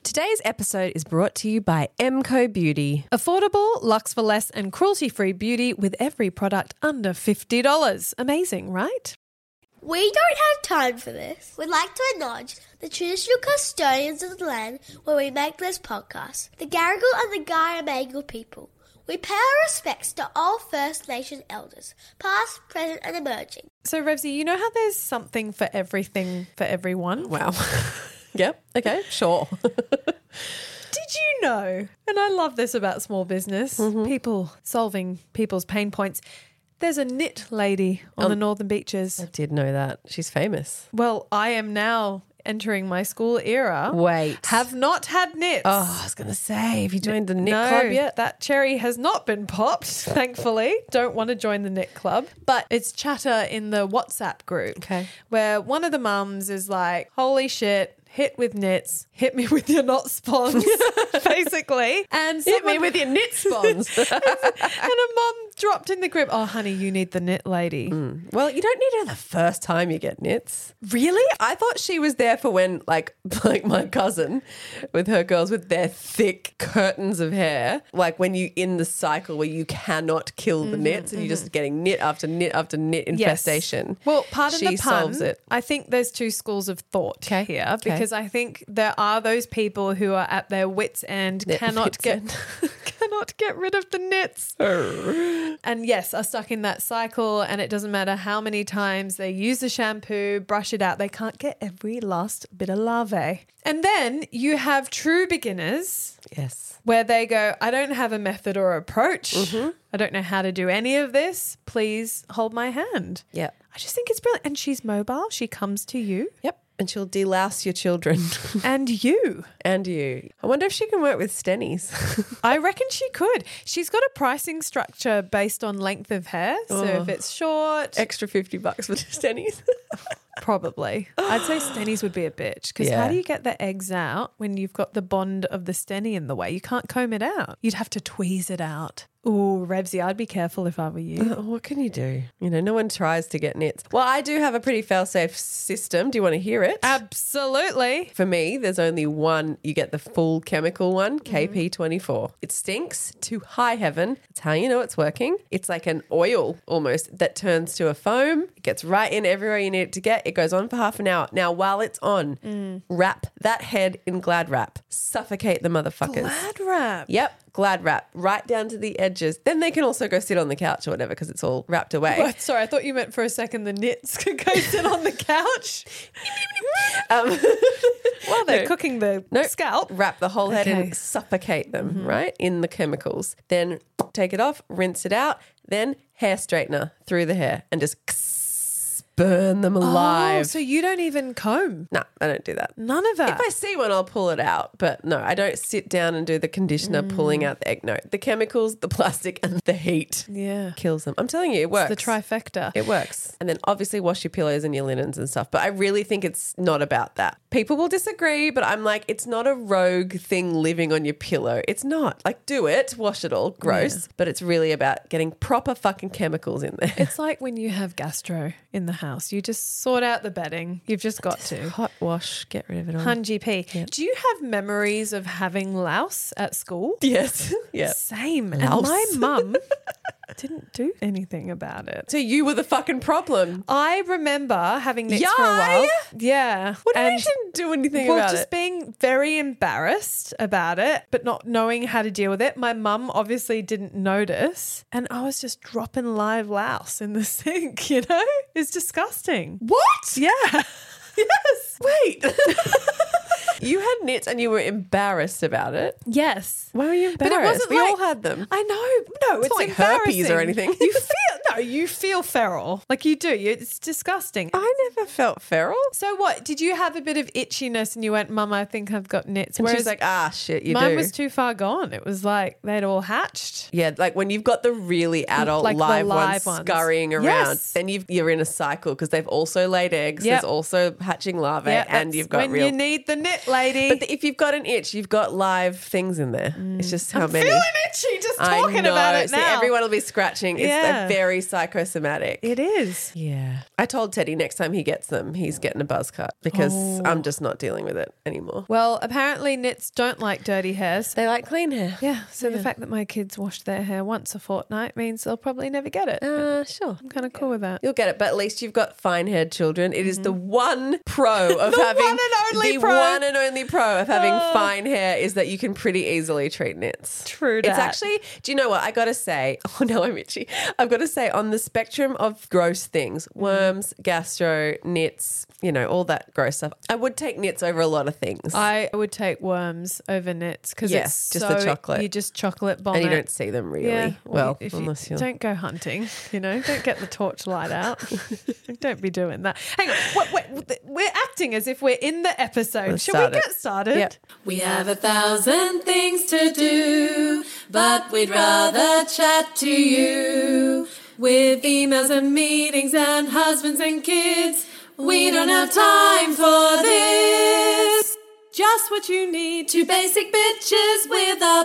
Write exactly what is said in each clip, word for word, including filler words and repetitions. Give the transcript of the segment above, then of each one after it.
Today's episode is brought to you by M Co Beauty. Affordable, luxe for less and cruelty-free beauty with every product under fifty dollars. Amazing, right? We don't have time for this. We'd like to acknowledge the traditional custodians of the land where we make this podcast, the Garigal and the Garamangal people. We pay our respects to all First Nation elders, past, present and emerging. So, Revsy, you know how there's something for everything for everyone? Wow. Yep. Okay. Sure. Did you know, and I love this about small business, mm-hmm. people solving people's pain points, there's a knit lady on um, the Northern Beaches. I did know that. She's famous. Well, I am now entering my school era. Wait. Have not had knits. Oh, I was going to say, have you joined the knit no, club yet? That cherry has not been popped, thankfully. Don't want to join the knit club. But it's chatter in the WhatsApp group. Okay. Where one of the mums is like, holy shit. Hit with knits, hit me with your knot spons, basically. And hit me with your knit spons. and a mum dropped in the group, oh, honey, you need the knit lady. Mm. Well, you don't need her the first time you get knits. Really? I thought she was there for when, like, like my cousin with her girls with their thick curtains of hair, like when you in the cycle where you cannot kill the mm-hmm, knits and mm-hmm. you're just getting knit after knit after knit infestation. Yes. Well, pardon she the pun, solves it. I think there's two schools of thought okay. here okay. because I think there are those people who are at their wits' end, Knit cannot wits get end. cannot get rid of the knits. And yes, are stuck in that cycle, and it doesn't matter how many times they use the shampoo, brush it out, they can't get every last bit of larvae. And then you have true beginners. Yes. Where they go, I don't have a method or approach. Mm-hmm. I don't know how to do any of this. Please hold my hand. Yeah. I just think it's brilliant. And she's mobile. She comes to you. Yep. And she'll delouse your children. And you. And you. I wonder if she can work with stennies. I reckon she could. She's got a pricing structure based on length of hair. So oh. if it's short. Extra fifty bucks for stennies. Probably. I'd say stennies would be a bitch because yeah. how do you get the eggs out when you've got the bond of the stenny in the way? You can't comb it out. You'd have to tweeze it out. Ooh, Revsy, I'd be careful if I were you. Uh, what can you do? You know, no one tries to get knits. Well, I do have a pretty fail-safe system. Do you want to hear it? Absolutely. For me, there's only one. You get the full chemical one, K P twenty-four. It stinks to high heaven. That's how you know it's working. It's like an oil almost that turns to a foam. It gets right in everywhere you need it to get. It goes on for half an hour. Now, while it's on, mm. wrap that head in Glad wrap. Suffocate the motherfuckers. Glad wrap? Yep. Glad wrap right down to the edges. Then they can also go sit on the couch or whatever because it's all wrapped away. What? Sorry, I thought you meant for a second the knits could go sit on the couch. um, While they're no, cooking the no, scalp. Wrap the whole head okay. and suffocate them, mm-hmm. right, in the chemicals. Then take it off, rinse it out, then hair straightener through the hair and just burn them alive. Oh, so you don't even comb? No, I don't do that. None of that. If I see one, I'll pull it out. But no, I don't sit down and do the conditioner mm. pulling out the egg. No, the chemicals, the plastic and the heat yeah. kills them. I'm telling you, it works. It's the trifecta. It works. And then obviously wash your pillows and your linens and stuff. But I really think it's not about that. People will disagree, but I'm like, it's not a rogue thing living on your pillow. It's not. Like, do it, wash it all, gross. Yeah. But it's really about getting proper fucking chemicals in there. It's like when you have gastro in the house. You just sort out the bedding. You've just got just to. Hot wash, get rid of it all. one hundred P. Yep. Do you have memories of having louse at school? Yes. Yeah. Same. Louse. And my mum didn't do anything about it. So you were the fucking problem. I remember having knits Yay! for a while. Yeah. What do you and mean you didn't do anything well, about just it? being very embarrassed about it, but not knowing how to deal with it. My mum obviously didn't notice, and I was just dropping live louse in the sink, you know? It's disgusting. What? Yeah. Yes. Wait. You had knits and you were embarrassed about it. Yes. Why were you embarrassed? But it wasn't we like, all had them. I know. No, it's, it's, not like embarrassing. herpes or anything. You feel no, you feel feral. Like you do. You, it's disgusting. I never felt feral. So what? Did you have a bit of itchiness and you went, Mum, I think I've got knits? And Whereas she's like, ah, shit, you mine do. was too far gone. It was like they'd all hatched. Yeah, like when you've got the really adult Like the live, live ones, ones. scurrying around, Yes. then you've, you're in a cycle because they've also laid eggs. Yep. There's also hatching larvae, Yeah, and that's you've got when real. you need the knit, lady. But the, if you've got an itch, you've got live things in there. It's just how I'm many. feeling itchy just I talking know. about it See, now. everyone will be scratching. It's Yeah. a very psychosomatic. It is. Yeah. I told Teddy next time he gets them, he's getting a buzz cut because Oh. I'm just not dealing with it anymore. Well, apparently nits don't like dirty hairs. They like clean hair. Yeah, so the fact that my kids wash their hair once a fortnight means they'll probably never get it. Uh, sure. I'm kind of cool with that. You'll get it, but at least you've got fine-haired children. It is the one pro of The having one and only the pro. one and only pro of having Oh. fine hair is that you can pretty easily treat nits. True It's dat. actually, do you know what? I got to say, oh no, I'm itchy. I've got to say, on the spectrum of gross things, worms, gastro, nits, you know, all that gross stuff, I would take nits over a lot of things. I would take worms over nits because Yes, it's just so, the chocolate. You just chocolate bomb and you it. don't see them really. Yeah, Well, if you, unless you're... don't go hunting, you know, don't get the torchlight out. Don't be doing that. Hang on, we're, we're, we're acting as if we're in the episode. Let's Shall start we it. get started? Yep. We have a thousand things to do, but we'd rather chat to you. With emails and meetings and husbands and kids, we don't have time for this. Just what you need, two basic bitches with a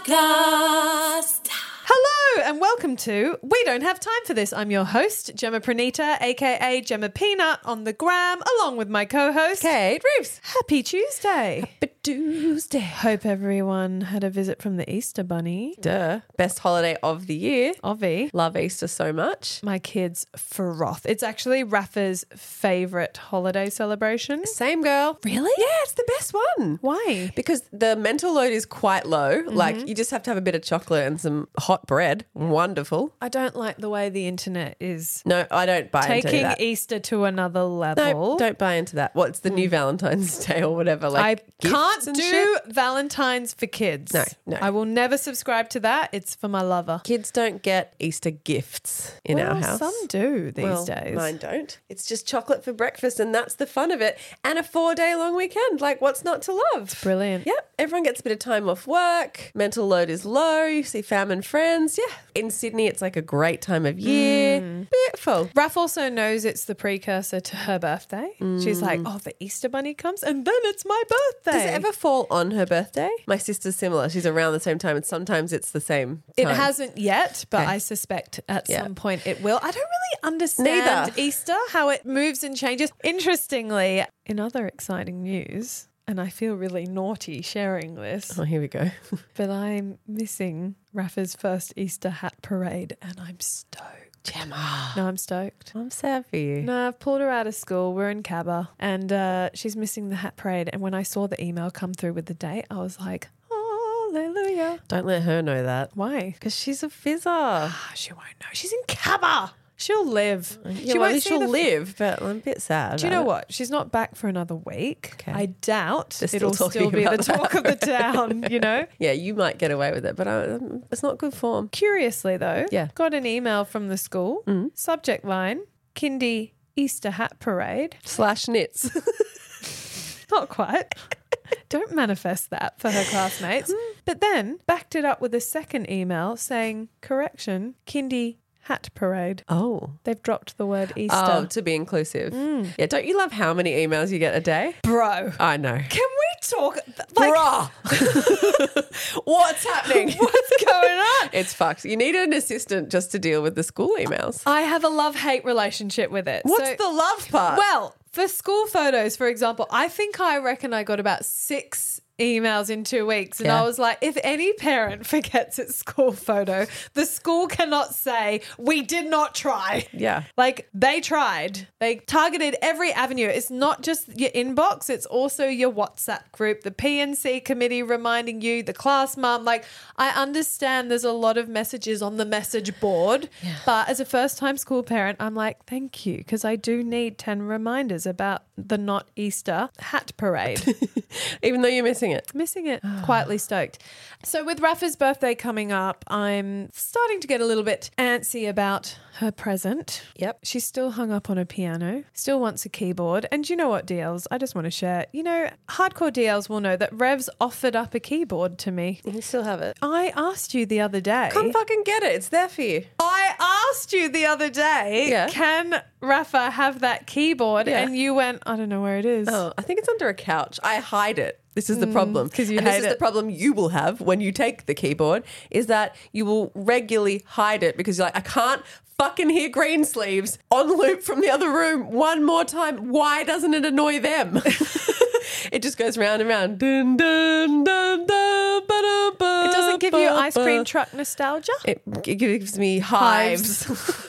podcast. Hello and welcome to We Don't Have Time for This. I'm your host, Gemma Pranita, aka Gemma Peanut on the gram, along with my co-host, Kate Reeves. Happy Tuesday. Happy Tuesday. Hope everyone had a visit from the Easter Bunny. Duh. Best holiday of the year. Ovi. Love Easter so much. My kids froth. It's actually Rafa's favourite holiday celebration. Same girl. Really? Yeah, it's the best one. Why? Because the mental load is quite low. Like, you just have to have a bit of chocolate and some hot bread. Wonderful. I don't like the way the internet is No, I don't buy into taking that. Easter to another level. No, don't buy into that. What's the new Valentine's Day or whatever? Like I gifts can't and do shit? Valentine's for kids. No, no. I will never subscribe to that. It's for my lover. Kids don't get Easter gifts in our Well, house. some do these Well, days. Mine don't. It's just chocolate for breakfast, and that's the fun of it. And a four day long weekend. Like, what's not to love? Brilliant. Yep. Everyone gets a bit of time off work. Mental load is low. You see fam and friends. Yeah. In Sydney, it's like a great time of year. Mm. Beautiful. Raph also knows it's the precursor to her birthday. She's like, oh, the Easter Bunny comes and then it's my birthday. Does it ever fall on her birthday? My sister's similar. She's around the same time, and sometimes it's the same It time. hasn't yet, but Okay. I suspect at Yeah. some point it will. I don't really understand Neither. Easter, how it moves and changes. Interestingly, in other exciting news, and I feel really naughty sharing this, Oh, here we go. but I'm missing Rafa's first Easter hat parade and I'm stoked. Gemma. No, I'm stoked. I'm sad for you. No, I've pulled her out of school. We're in Cabba and uh, she's missing the hat parade. And when I saw the email come through with the date, I was like, hallelujah. Don't let her know that. Why? Because she's a fizzer. Ah, she won't know. She's in Cabba. She'll live. Yeah, she well, at won't least see she'll the- live, but I'm a bit sad. Do you know about it. what? She's not back for another week. Okay. I doubt They're still it'll talking still be the about talk of the town, you know? Yeah, you might get away with it, but I, it's not good form. Curiously, though, Yeah. got an email from the school. Subject line, Kindy Easter Hat Parade. Slash knits. Not quite. Don't manifest that for her classmates. But then backed it up with a second email saying, correction, Kindy Hat Parade. Oh. They've dropped the word Easter. Oh, to be inclusive. Yeah, don't you love how many emails you get a day? Bro. I know. Can we talk? Like, Bruh. What's happening? what's going on? It's fucked. You need an assistant just to deal with the school emails. I have a love-hate relationship with it. What's So- the love part? Well, for school photos, for example, I think I reckon I got about six emails in two weeks. And Yeah. I was like, if any parent forgets its school photo, the school cannot say, we did not try. Yeah. Like they tried. They targeted every avenue. It's not just your inbox, it's also your WhatsApp group, the P N C committee reminding you, the class mum. Like I understand there's a lot of messages on the message board, but as a first time school parent, I'm like, thank you, because I do need ten reminders about the not Easter hat parade. Even though you're missing it. Missing it. Quietly stoked. So with Rafa's birthday coming up, I'm starting to get a little bit antsy about her present. Yep. She's still hung up on a piano, still wants a keyboard. And do you know what, D Ls? I just want to share. You know, hardcore D Ls will know that Rev's offered up a keyboard to me. You can still have it. I asked you the other day. Come fucking get it. It's there for you. I I asked you the other day, Yeah. can Rafa have that keyboard? Yeah. And you went, I don't know where it is. Oh, I think it's under a couch. I hide it. This is the problem. 'cause you and hate this is it. the problem you will have when you take the keyboard is that you will regularly hide it because you're like, I can't fucking hear Greensleeves on loop from the other room one more time. Why doesn't it annoy them? It just goes round and round. Dun, dun, dun, dun, ba-da, ba, It doesn't give you ba, ice cream ba. truck nostalgia? It, it gives me hives.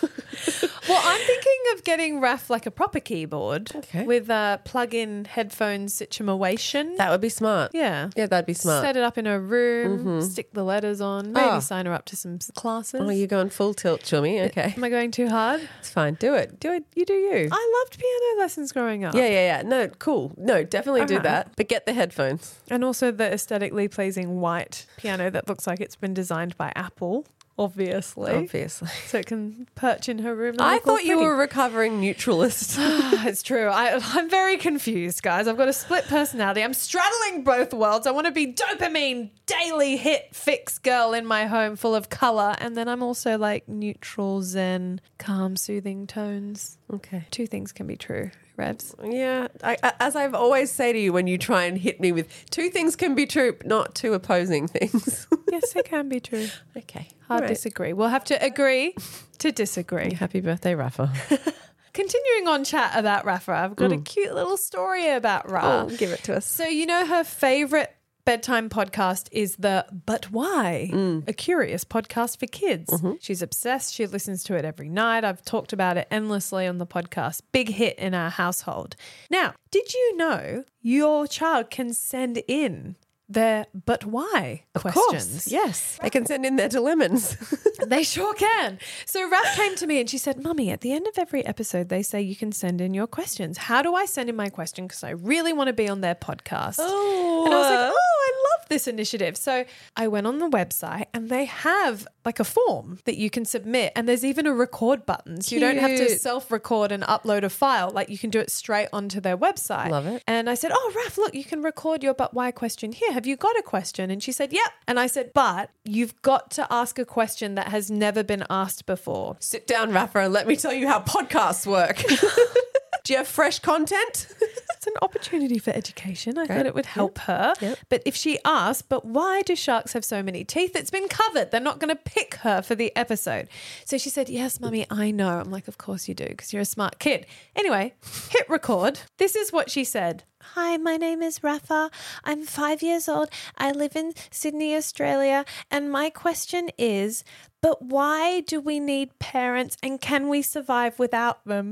Well, I'm thinking of getting Raf like a proper keyboard Okay. with a plug-in headphone situation. That would be smart. yeah. Yeah, that'd be smart. Set it up in a room, stick the letters on, maybe Oh. sign her up to some s- classes. Oh, you're going full tilt, Chummy. Okay. Am I going too hard? It's fine. Do it. Do it. You do you. I loved piano lessons growing up. Yeah, yeah, yeah. No, cool. No, definitely do Okay. that. But get the headphones. And also the aesthetically pleasing white piano that looks like it's been designed by Apple, obviously. Obviously. So it can perch in her room. And I look all thought you pretty. were a recovering neutralist. It's true. I, I'm very confused, guys. I've got a split personality. I'm straddling both worlds. I want to be dopamine, daily hit fix girl in my home full of color. And then I'm also like neutral, zen, calm, soothing tones. Okay. Two things can be true, Revs. Yeah. I, I, as I've always say to you when you try and hit me with two things can be true, but not two opposing things. Yes, it can be true. Okay. Hard All right. disagree. We'll have to agree to disagree. Happy birthday, Rafa. Continuing on chat about Rafa, I've got a cute little story about Ra. Oh, give it to us. So, you know, her favorite bedtime podcast is the But Why? A curious podcast for kids. She's obsessed. She listens to it every night. I've talked about it endlessly on the podcast. Big hit in our household. Now, did you know your child can send in their But Why Of questions? course. Yes. They can send in their dilemmas. They sure can. So Raph came to me and she said, Mummy, at the end of every episode, they say you can send in your questions. How do I send in my question? Because I really want to be on their podcast. Oh. And I was like, oh, I love this initiative. So I went on the website and they have like a form that you can submit. And there's even a record button. So you don't have to Cute. self-record and upload a file. Like you can do it straight onto their website. Love it. And I said, oh, Raph, look, you can record your But Why question here. Have you got a question? And she said, yep. And I said, but you've got to ask a question that has never been asked before. Sit down, Rafa, and let me tell you how podcasts work. Do you have fresh content? It's an opportunity for education. I Great. thought it would help her. Yep. But if she asked, but why do sharks have so many teeth? It's been covered. They're not going to pick her for the episode. So she said, yes, Mummy, I know. I'm like, of course you do, because you're a smart kid. Anyway, hit record. This is what she said. Hi, my name is Rafa. I'm five years old. I live in Sydney, Australia. And my question is, but why do we need parents and can we survive without them?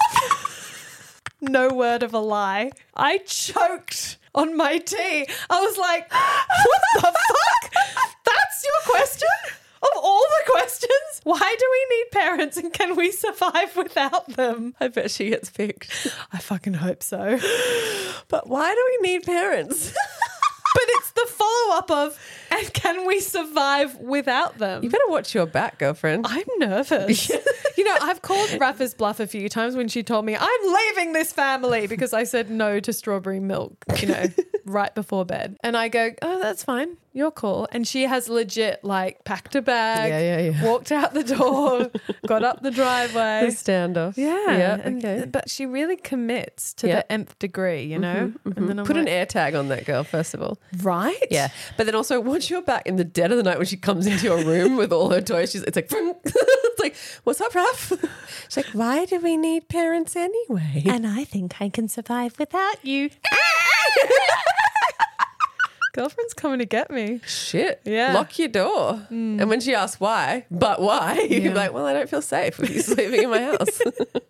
No word of a lie. I choked on my tea. I was like, what the fuck? That's your question? Of all the questions? Why do we need parents and can we survive without them? I bet she gets picked. I fucking hope so. But why do we need parents? But it's the follow-up of, and can we survive without them? You better watch your back, girlfriend. I'm nervous. You know, I've called Rafa's bluff a few times when she told me, I'm leaving this family because I said no to strawberry milk, you know, right before bed. And I go, oh, that's fine. You're cool. And she has legit like packed a bag, Yeah, yeah, yeah. walked out the door, got up the driveway. The standoff. Yeah. Yeah. and- Okay. But she really commits to Yeah. the nth degree, you know? And then I'm Put like, an air tag on that girl, first of all. right? Yeah. But then also watch your back in the dead of the night when she comes into your room with all her toys. She's it's like, it's like, what's up, Raph? She's like, why do we need parents anyway? And I think I can survive without you. Girlfriend's coming to get me. Shit. Yeah. Lock your door. And when she asks why, but why, Yeah. you're like, well, I don't feel safe with you sleeping in my house.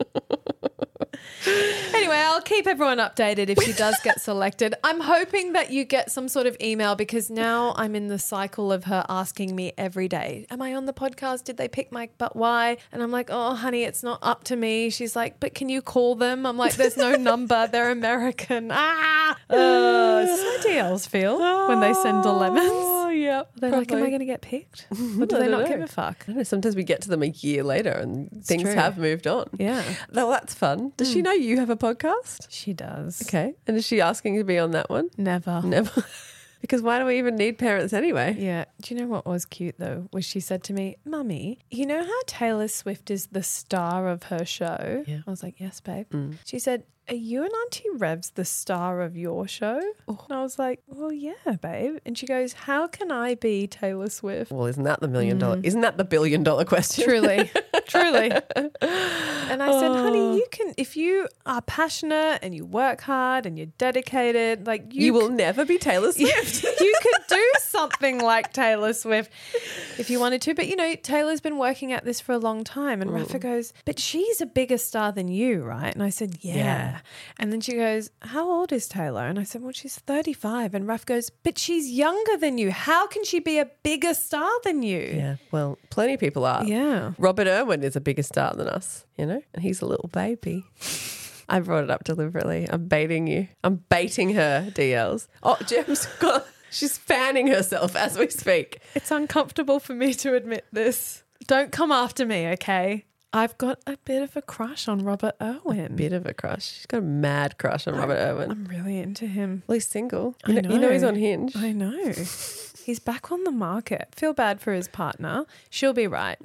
Anyway, I'll keep everyone updated if she does get selected. I'm hoping that you get some sort of email because now I'm in the cycle of her asking me every day, am I on the podcast? Did they pick my but why? And I'm like, oh, honey, it's not up to me. She's like, but can you call them? I'm like, there's no number. They're American. Ah! Uh, this is how D Ls feel when they send dilemmas. Oh, yeah. They're like, am I going to get picked? Or do I they don't not know. give a fuck? I don't know. Sometimes we get to them a year later and things true. have moved on. Yeah. Well, that's fun. Does she know you have a podcast? She does. Okay. And is she asking to be on that one? Never. Never. Because why do we even need parents anyway? Yeah. Do you know what was cute though? Was she said to me, Mummy, you know how Taylor Swift is the star of her show? Yeah. I was like, yes, babe. She said, are you and Auntie Revs the star of your show? And I was like, well, yeah, babe. And she goes, how can I be Taylor Swift? Well, isn't that the million dollar? Isn't that the billion dollar question? Truly, truly. And I said, honey, you can, if you are passionate and you work hard and you're dedicated, like you, You will c- never be Taylor Swift. you could do something like Taylor Swift if you wanted to. But, you know, Taylor's been working at this for a long time. And Rafa goes, but she's a bigger star than you, right? And I said, yeah. Yeah. And then she goes, how old is Taylor? And I said, well, she's thirty-five. And Raf goes, but she's younger than you. How can she be a bigger star than you? Yeah, well, plenty of people are. Yeah. Robert Irwin is a bigger star than us, you know, and he's a little baby. I brought it up deliberately. I'm baiting you. I'm baiting her D Ls. Oh, Gem's got, she's fanning herself as we speak. It's uncomfortable for me to admit this. Don't come after me, okay? I've got a bit of a crush on Robert Irwin. Bit of a crush. She's got a mad crush on Robert Irwin. I'm really into him. Well, he's single. I You know, you know he's know. on Hinge. I know. He's back on the market. Feel bad for his partner. She'll be right.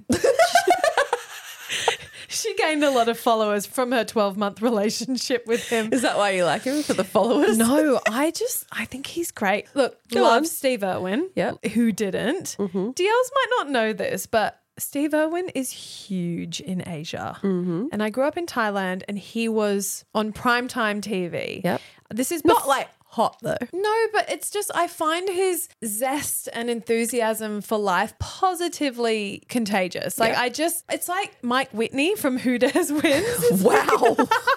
She gained a lot of followers from her twelve-month relationship with him. Is that why you like him, for the followers? No, I just, I think he's great. Look, Go love on. Steve Irwin. Yep. Who didn't? Mm-hmm. D Ls might not know this, but Steve Irwin is huge in Asia. Mm-hmm. And I grew up in Thailand and he was on primetime T V. Yep. This is Not bef- like hot, though. No, but it's just, I find his zest and enthusiasm for life positively contagious. Like, Yeah. I just, it's like Mike Whitney from Who Dares Wins. Wow.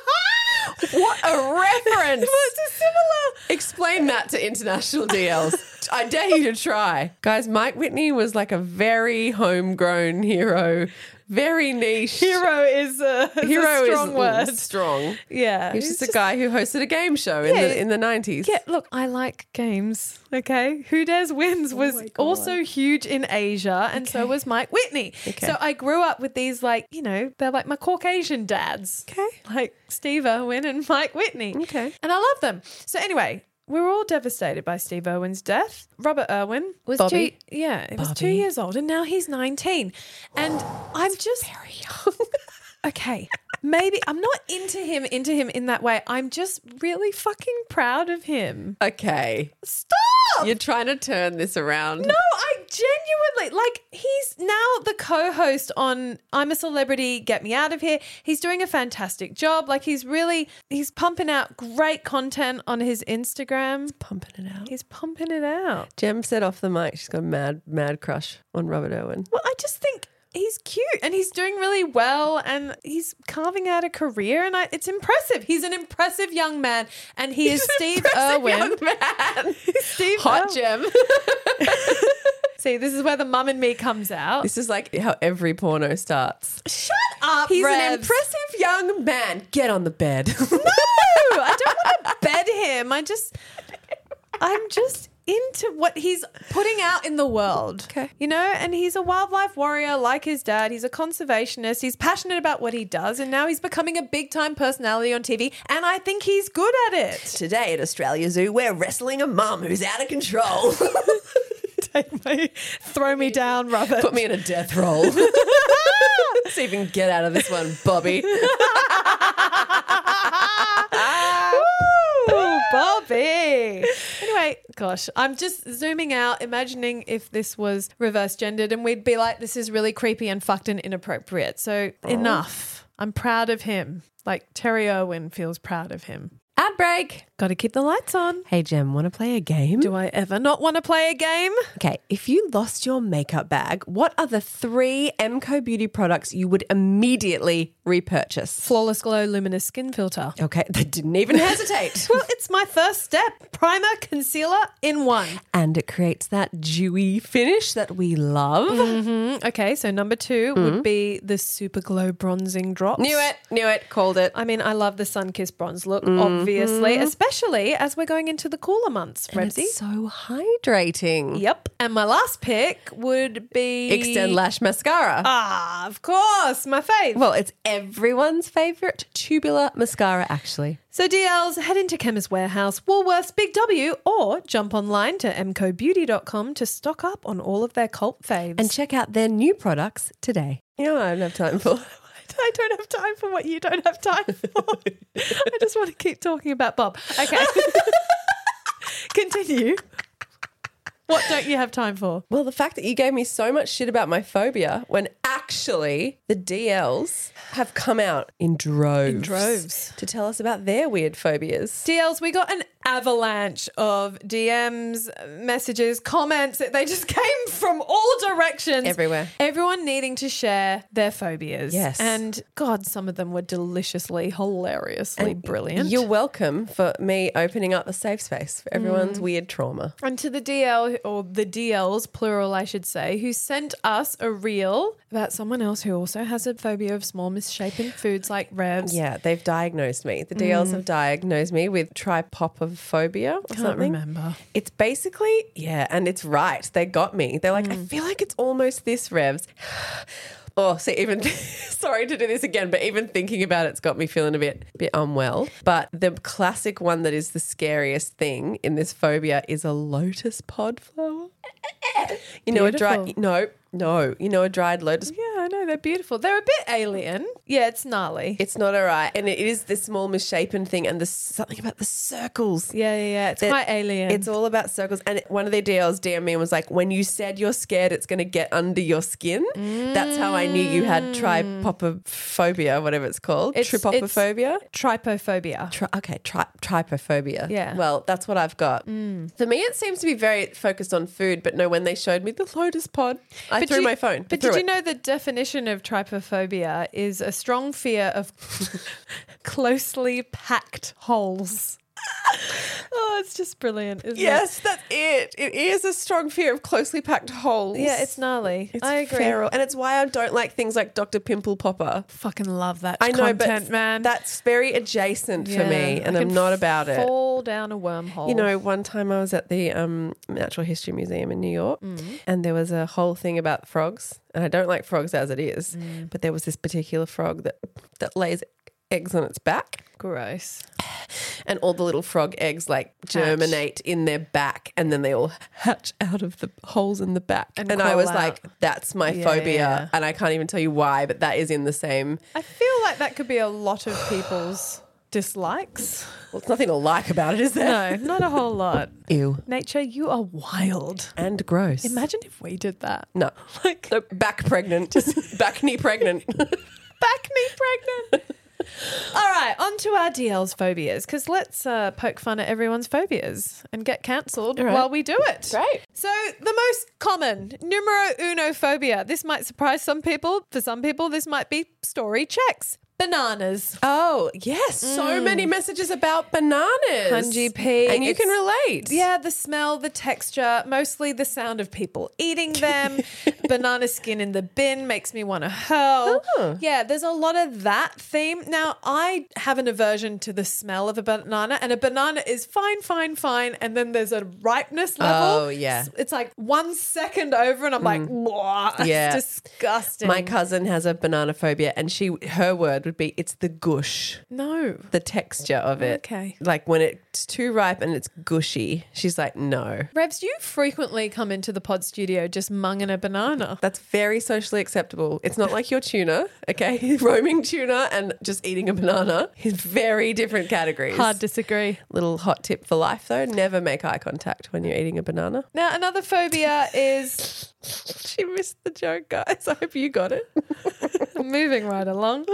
What a reference. It's a similar. Explain that to international D Ls. I dare you to try. Guys, Mike Whitney was like a very homegrown hero, very niche. Hero is a, is Hero a strong is word. strong. Yeah. He's He's just a guy who hosted a game show in Yeah. the in the nineties. Yeah, look, I like games, okay? Who Dares Wins was my God. also huge in Asia, and so was Mike Whitney. Okay. So I grew up with these, like, you know, they're like my Caucasian dads. Okay. Like Steve Irwin and Mike Whitney. Okay. And I love them. So anyway, we were all devastated by Steve Irwin's death. Robert Irwin was Bobby. two, yeah, he was two Bobby. years old, and now he's nineteen. And I'm just very young. Okay, maybe I'm not into him, into him in that way. I'm just really fucking proud of him. Okay. Stop! You're trying to turn this around. No, I genuinely, like, he's now the co-host on I'm a Celebrity, Get Me Out of Here. He's doing a fantastic job. Like, he's really, he's pumping out great content on his Instagram. Pumping it out. He's pumping it out. Jem said off the mic she's got a mad, mad crush on Robert Irwin. Well, I just think he's cute and he's doing really well and he's carving out a career and I, it's impressive. He's an impressive young man and he is Steve Irwin. Young man. Steve Hot Irwin. Jem. See, this is where the mum and me comes out. This is like how every porno starts. Shut up, He's an Revs. impressive young man. Get on the bed. No, I don't want to bed him. I just, I'm just into what he's putting out in the world. Okay. You know, and he's a wildlife warrior like his dad. He's a conservationist. He's passionate about what he does. And now he's becoming a big time personality on T V. And I think he's good at it. Today at Australia Zoo, we're wrestling a mum who's out of control. Take me, throw me down, Robert. Put me in a death roll. See if you can get out of this one, Bobby. Ooh, Bobby. Anyway, gosh, I'm just zooming out, imagining if this was reverse gendered and we'd be like, this is really creepy and fucked and inappropriate. So enough. I'm proud of him. Like Terry Irwin feels proud of him. Ad break. Got to keep the lights on. Hey, Jem, want to play a game? Do I ever not want to play a game? Okay, if you lost your makeup bag, what are the three Emco Beauty products you would immediately repurchase? Flawless Glow Luminous Skin Filter. Okay, they didn't even hesitate. Well, it's my first step. Primer, concealer in one. And it creates that dewy finish that we love. Mm, okay, so number two would be the Super Glow Bronzing Drops. Knew it, knew it, called it. I mean, I love the Sun Kiss bronze look, obviously. obviously, especially as we're going into the cooler months, And Rebsy. it's so hydrating. Yep. And my last pick would be Extend Lash Mascara. Ah, of course, my fave. Well, it's everyone's favourite tubular mascara, actually. So D Ls, head into Chemist Warehouse, Woolworths, Big W, or jump online to m co beauty dot com to stock up on all of their cult faves. And check out their new products today. You know what I don't have time for? I don't have time for what you don't have time for. I just want to keep talking about Bob. Okay. Continue. What don't you have time for? Well, the fact that you gave me so much shit about my phobia when actually the D Ls have come out in droves. In droves. To tell us about their weird phobias. D Ls, we got an avalanche of D Ms, messages, comments. They just came from all directions. Everywhere. Everyone needing to share their phobias. Yes. And God, some of them were deliciously, hilariously And brilliant. You're welcome for me opening up a safe space for everyone's weird trauma. And to the D L, or the D Ls, plural, I should say, who sent us a reel about someone else who also has a phobia of small, misshapen foods like Revs. Yeah, they've diagnosed me. The D Ls have diagnosed me with tripopophobia or Can't something. remember. It's basically, yeah, and it's right. They got me. They're like, I feel like it's almost this, Revs. Oh, see, even sorry to do this again, but even thinking about it's got me feeling a bit, bit unwell. But the classic one that is the scariest thing in this phobia is a lotus pod flower. You know, a dry, Beautiful. no, no, you know, a dried lotus. Yeah, I know. They're beautiful. They're a bit alien. Yeah, it's gnarly. It's not all right. And it is the small misshapen thing and the something about the circles. Yeah, yeah, yeah. It's That- quite alien. It's all about circles. And one of the D Ls D M'd me and was like, when you said you're scared it's going to get under your skin, that's how I knew you had tripopophobia, whatever it's called. It's- Tripopophobia? Trypophobia. Tri- okay, tri- tripophobia. Yeah. Well, that's what I've got. For me, it seems to be very focused on food, but no, when they showed me the lotus pod, I But threw you- my phone. I But threw did you it. know the definition of trypophobia is a strong fear of closely packed holes? Oh, it's just brilliant, isn't Yes, that's it. It is a strong fear of closely packed holes. it? Yeah, it's gnarly. It's I agree. feral. And it's why I don't like things like Doctor Pimple Popper. Fucking love that I know, content, but man. that's very adjacent for me, Yeah, and I I'm can not about it. Fall down a wormhole. You know, one time I was at the um, Natural History Museum in New York, Mm. and there was a whole thing about frogs. And I don't like frogs as it is, Mm. but there was this particular frog that that lays eggs on its back. Gross. And all the little frog eggs like germinate in their back and then they all hatch out of the holes in the back. And And, I crawl was out. like, that's my Yeah, phobia. yeah. And I can't even tell you why, but that is in the same. I feel like that could be a lot of people's dislikes. Well, it's nothing to like about it, is there? No, not a whole lot. Ew. Nature, you are wild. And gross. Imagine if we did that. No. Like, No, back pregnant. Just back knee pregnant. back me pregnant. All right, on to our D L's phobias, because let's uh, poke fun at everyone's phobias and get cancelled All right. while we do it. Great. So the most common, numero uno phobia. This might surprise some people. For some people, this might be story checks. Bananas. Oh, yes. So many messages about bananas. Hunji P. And you It's- can relate. Yeah, the smell, the texture, mostly the sound of people eating them. Banana skin in the bin makes me want to hurl. Oh. Yeah, there's a lot of that theme. Now, I have an aversion to the smell of a banana, and a banana is fine, fine, fine. And then there's a ripeness level. Oh, yeah. It's, it's like one second over, and I'm like, "Mwah." Yeah. It's disgusting. My cousin has a banana phobia and she her word would be it's the gush. No. The texture of it. Okay. Like when it's too ripe and it's gushy, she's like, no. Revs, you frequently come into the pod studio just munging a banana. That's very socially acceptable. It's not like your tuna, okay? Roaming tuna and just eating a banana is very different categories. Hard disagree. Little hot tip for life though, never make eye contact when you're eating a banana. Now, another phobia is She missed the joke, guys. I hope you got it. moving right along.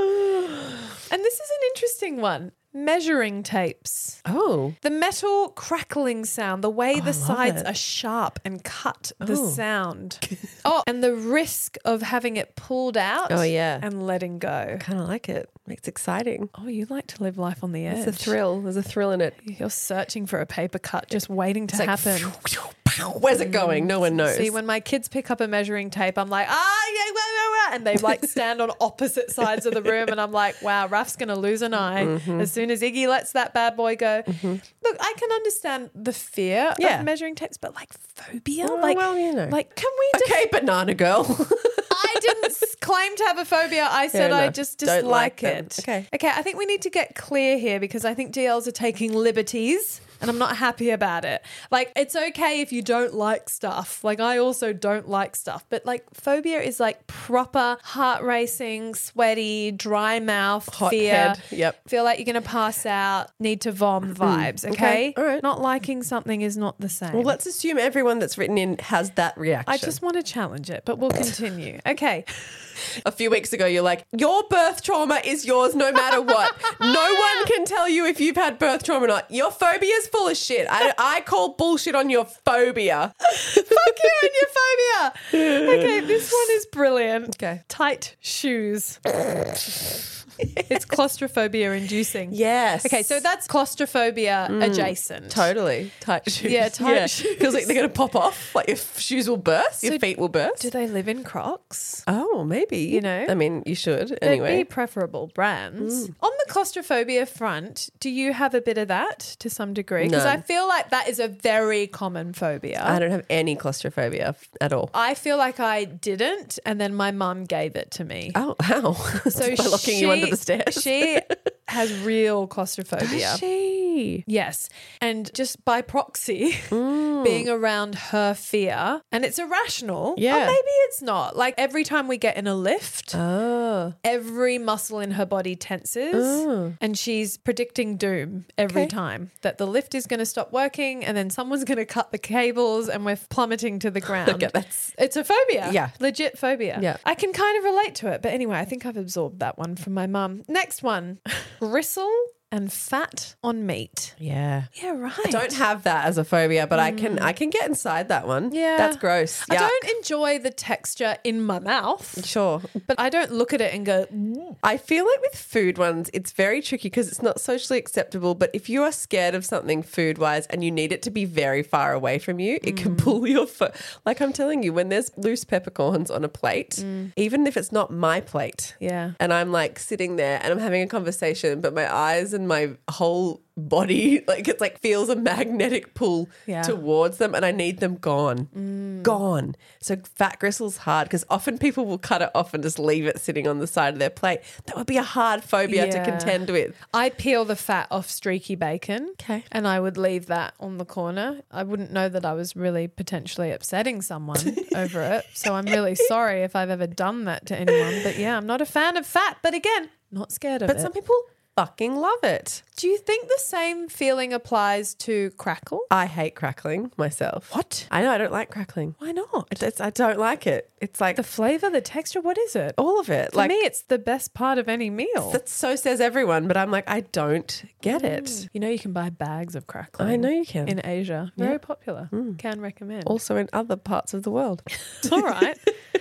And this is an interesting one. Measuring tapes. Oh. The metal crackling sound, the way the love sides it. are sharp and cut the Oh. sound. Oh, and the risk of having it pulled out Oh, yeah. and letting go. Kind of like it. It's exciting. Oh, you like to live life on the edge. It's a thrill. There's a thrill in it. You're searching for a paper cut, just waiting to It's like, happen. Where's it going? No one knows. See, when my kids pick up a measuring tape, I'm like, ah, yeah, wah, wah, wah. and they like stand on opposite sides of the room. And I'm like, wow, Raf's going to lose an eye Mm-hmm. as soon as Iggy lets that bad boy go. Mm-hmm. Look, I can understand the fear Yeah. of measuring tapes, but like phobia, Oh, like, well, you know. like, can we def- Okay, banana girl. I didn't s- claim to have a phobia. I said no. I just Don't dislike like them. it. Okay. Okay. I think we need to get clear here because I think D Ls are taking liberties and I'm not happy about it. Like, it's okay if you don't like stuff. Like, I also don't like stuff. But like, phobia is like proper heart racing, sweaty, dry mouth, Hot fear. head. Yep. Feel like you're going to pass out, need to vom vibes. Okay. Okay, all right. Not liking something is not the same. Well, let's assume everyone that's written in has that reaction. I just want to challenge it, but we'll continue. Okay. A few weeks ago, you're like, your birth trauma is yours no matter what. No one can tell you if you've had birth trauma or not. Your phobia is full of shit. I, I call bullshit on your phobia. Fuck you and your phobia. Okay, this one is brilliant. Okay. Tight shoes. It's claustrophobia inducing. Yes. Okay, so that's claustrophobia adjacent. Totally. Tight shoes. Yeah, tight shoes. Because like, they're going to pop off. Like your f- shoes will burst. Your So feet will burst. Do they live in Crocs? Oh, maybe. You know? I mean, you should They'd anyway. be preferable brands. On the claustrophobia front, do you have a bit of that to some degree? Because I None. feel like that is a very common phobia. I don't have any claustrophobia f- at all. I feel like I didn't, and then my mum gave it to me. Oh, how? So By locking you under the stairs. She has real claustrophobia. Does she? Yes. And just by proxy, Mm. being around her fear, and it's irrational. Yeah. Or maybe it's not. Like every time we get in a lift, Oh. every muscle in her body tenses Oh. and she's predicting doom every Okay. time that the lift is going to stop working and then someone's going to cut the cables and we're plummeting to the ground. Okay, that's It's a phobia. Yeah. Legit phobia. Yeah. I can kind of relate to it. But anyway, I think I've absorbed that one from my mum. Next one gristle and fat on meat. yeah. Yeah, right. I don't have that as a phobia, but I can I can get inside that one. Yeah. That's gross. I Yuck. don't enjoy the texture in my mouth, Sure. but I don't look at it and go, "Mm." I feel like with food ones, it's very tricky because it's not socially acceptable. But if you are scared of something food wise and you need it to be very far away from you, it can pull your foot. Like I'm telling you, when there's loose peppercorns on a plate, even if it's not my plate, Yeah. and I'm like sitting there and I'm having a conversation, but my eyes and my whole body, like it's like feels a magnetic pull Yeah. towards them and I need them gone. Gone. So fat gristle's hard because often people will cut it off and just leave it sitting on the side of their plate. That would be a hard phobia to Yeah. contend with. I'd peel the fat off streaky bacon. Okay. And I would leave that on the corner. I wouldn't know that I was really potentially upsetting someone over it. So I'm really sorry if I've ever done that to anyone. But yeah, I'm not a fan of fat. But again, not scared of But it. some people fucking love it. Do you think the same feeling applies to crackle? I hate crackling myself. What? I know, I don't like crackling. Why not? It's, I don't like it. It's like The flavor, the texture, what is it? all of it. For like me, it's the best part of any meal. that so says everyone, but I'm like, I don't get it. You know, you can buy bags of crackling. I know you can. In Asia. Very Yeah. popular. Can recommend. Also in other parts of the world. All right.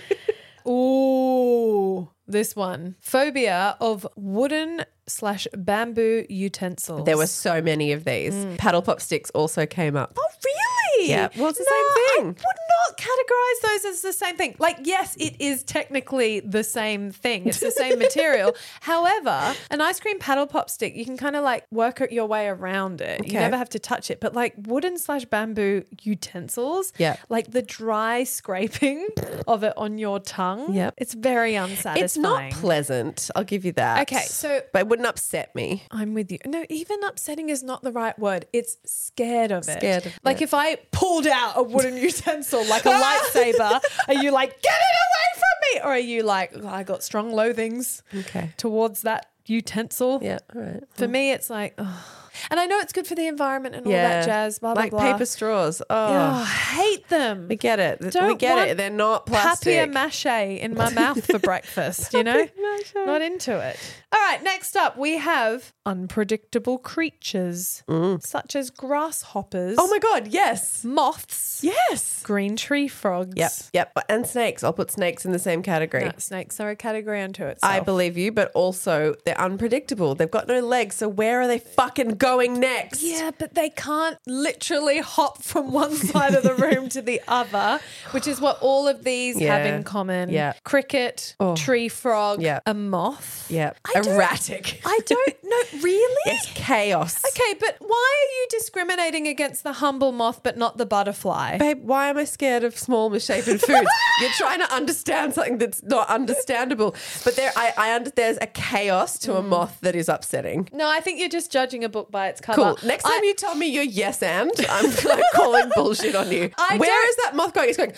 Ooh, this one. Phobia of wooden slash bamboo utensils. There were so many of these. Paddle pop sticks also came up. Oh, really? Yeah, well, it's the No, same I thing. would not categorize those as the same thing. Like, yes, it is technically the same thing. It's the same material. However, an ice cream paddle pop stick, you can kind of like work your way around it. You Okay. never have to touch it. But like wooden slash bamboo utensils, Yeah. like the dry scraping of it on your tongue, Yep. it's very unsatisfying. It's not pleasant. I'll give you that. Okay, so- but it wouldn't upset me. I'm with you. No, even upsetting is not the right word. It's scared of it. Scared of like it. if I pulled out a wooden utensil like a lightsaber, are you like, get it away from me? Or are you like, oh, I got strong loathings Okay. towards that utensil? Yeah. All right. For me, it's like, oh. And I know it's good for the environment and all Yeah. that jazz, blah, blah, like blah. paper straws. Oh, Oh, I hate them. we get it. we Don't get want it. They're not plastic. Papier mâché in my mouth for breakfast, you know? Papier-mâché. Not into it. All right, next up we have unpredictable creatures such as grasshoppers, Oh my God. Yes. moths, Yes. green tree frogs. Yep. Yep. And snakes. I'll put snakes in the same category. No, snakes are a category unto itself. I believe you, but also they're unpredictable. They've got no legs. So where are they fucking going next. Yeah, but they can't literally hop from one side of the room to the other, which is what all of these Yeah. have in common. Yeah. Cricket, Oh. tree frog, Yeah. a moth. Yeah. I don't- Erratic. I don't know. Really? It's chaos. Okay, but why are you discriminating against the humble moth but not the butterfly? Babe, why am I scared of small misshapen foods? You're trying to understand something that's not understandable. But there, I, I under, there's a chaos to a moth that is upsetting. No, I think you're just judging a book by its cover. Cool. Next time I- you tell me you're yes and, I'm like calling bullshit on you. I Where don't- is that moth going? It's going